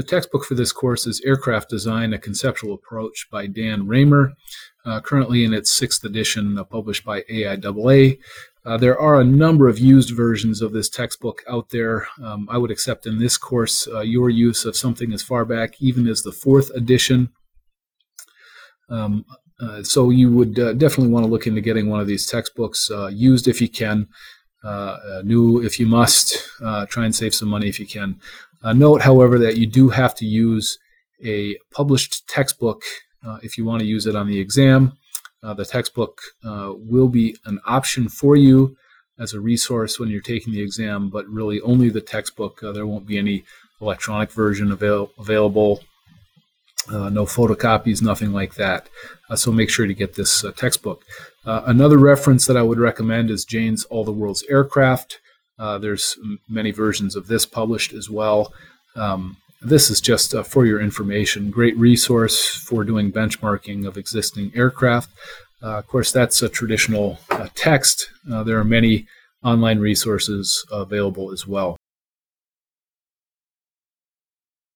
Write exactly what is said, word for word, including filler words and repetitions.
the textbook for this course is Aircraft Design, A Conceptual Approach by Dan Raymer, uh, currently in its sixth edition, uh, published by A I A A. Uh, there are a number of used versions of this textbook out there. Um, I would accept in this course uh, your use of something as far back even as the fourth edition. Um, uh, so you would uh, definitely want to look into getting one of these textbooks, uh, used if you can, uh, uh, new if you must. Uh, try and save some money if you can. Uh, note, however, that you do have to use a published textbook uh, if you want to use it on the exam. Uh, the textbook uh, will be an option for you as a resource when you're taking the exam, but really only the textbook. Uh, there won't be any electronic version avail- available, uh, no photocopies, nothing like that. Uh, so make sure to get this uh, textbook. Uh, another reference that I would recommend is Jane's All the World's Aircraft. Uh, there's many versions of this published as well. Um, this is just uh, for your information. Great resource for doing benchmarking of existing aircraft. Uh, of course, that's a traditional uh, text. Uh, there are many online resources available as well.